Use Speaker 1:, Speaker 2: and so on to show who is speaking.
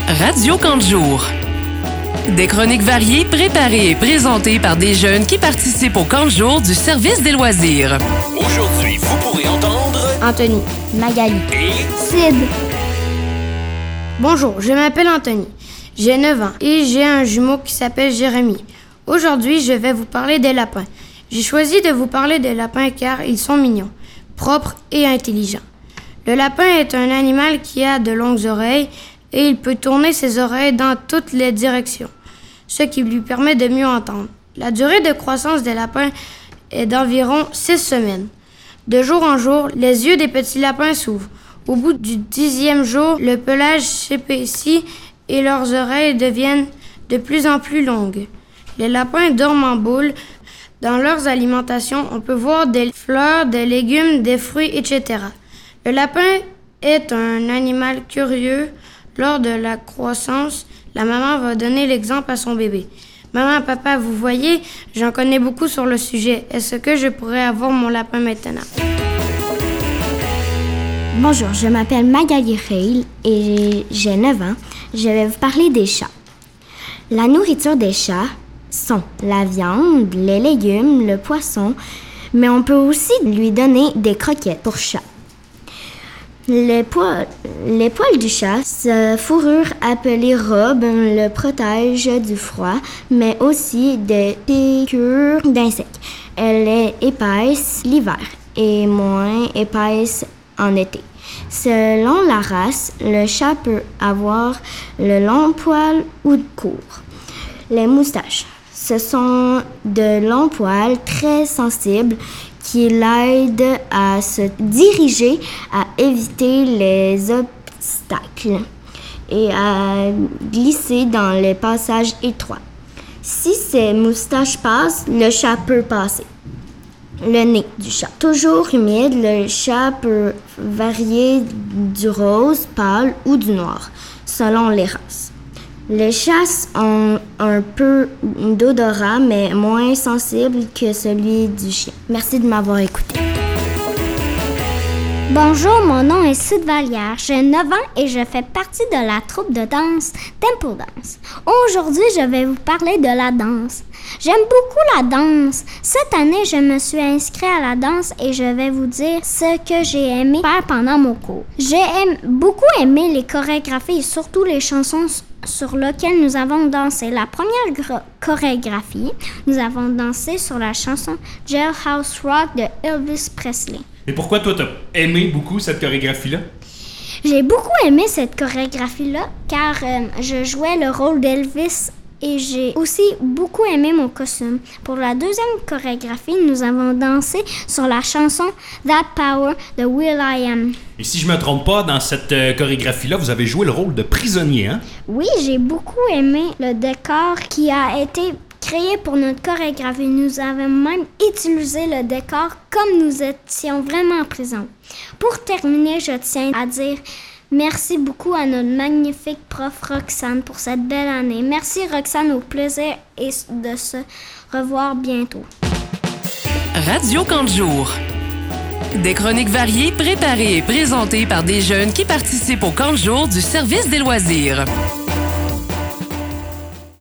Speaker 1: Radio Camp de jour. Des chroniques variées préparées et présentées par des jeunes qui participent au camp de jour du service des loisirs.
Speaker 2: Aujourd'hui, vous pourrez entendre
Speaker 3: Anthony, Magali
Speaker 2: et
Speaker 3: Sid. Bonjour, je m'appelle Anthony. J'ai 9 ans et j'ai un jumeau qui s'appelle Jérémy. Aujourd'hui, je vais vous parler des lapins. J'ai choisi de vous parler des lapins car ils sont mignons, propres et intelligents. Le lapin est un animal qui a de longues oreilles et il peut tourner ses oreilles dans toutes les directions, ce qui lui permet de mieux entendre. La durée de croissance des lapins est d'environ 6 semaines. De jour en jour, les yeux des petits lapins s'ouvrent. Au bout du 10e jour, le pelage s'épaissit et leurs oreilles deviennent de plus en plus longues. Les lapins dorment en boule. Dans leurs alimentations, on peut voir des fleurs, des légumes, des fruits, etc. Le lapin est un animal curieux. Lors de la croissance, la maman va donner l'exemple à son bébé. Maman, papa, vous voyez, j'en connais beaucoup sur le sujet. Est-ce que je pourrais avoir mon lapin maintenant?
Speaker 4: Bonjour, je m'appelle Magali Reil et j'ai 9 ans. Je vais vous parler des chats. La nourriture des chats sont la viande, les légumes, le poisson, mais on peut aussi lui donner des croquettes pour chat. Les poils du chat, sa fourrure appelée robe, le protège du froid, mais aussi des piqûres d'insectes. Elle est épaisse l'hiver et moins épaisse en été. Selon la race, le chat peut avoir le long poil ou court. Les moustaches, ce sont de longs poils très sensibles qui l'aident à se diriger, à éviter les obstacles et à glisser dans les passages étroits. Si ces moustaches passent, le chat peut passer. Le nez du chat. Toujours humide, le chat peut varier du rose pâle ou du noir, selon les races. Les chats ont un peu d'odorat, mais moins sensible que celui du chien. Merci de m'avoir écouté.
Speaker 5: Bonjour, mon nom est Sid Vallière. J'ai 9 ans et je fais partie de la troupe de danse Tempo Dance. Aujourd'hui, je vais vous parler de la danse. J'aime beaucoup la danse. Cette année, je me suis inscrite à la danse et je vais vous dire ce que j'ai aimé faire pendant mon cours. J'ai beaucoup aimé les chorégraphies et surtout les chansons sur lesquelles nous avons dansé. La première chorégraphie, nous avons dansé sur la chanson Jailhouse Rock de Elvis Presley.
Speaker 6: Et pourquoi toi, t'as aimé beaucoup cette chorégraphie-là?
Speaker 5: J'ai beaucoup aimé cette chorégraphie-là car je jouais le rôle d'Elvis et j'ai aussi beaucoup aimé mon costume. Pour la deuxième chorégraphie, nous avons dansé sur la chanson That Power de will.i.am.
Speaker 6: Et si je me trompe pas, dans cette chorégraphie-là, vous avez joué le rôle de prisonnier, hein?
Speaker 5: Oui, j'ai beaucoup aimé le décor qui a été créé pour notre chorégraphie. Nous avons même utilisé le décor comme nous étions vraiment en prison. Pour terminer, je tiens à dire merci beaucoup à notre magnifique prof Roxane pour cette belle année. Merci Roxane, au plaisir et de se revoir bientôt.
Speaker 1: Radio Camp de jour. Des chroniques variées préparées et présentées par des jeunes qui participent au camp de jour du service des loisirs.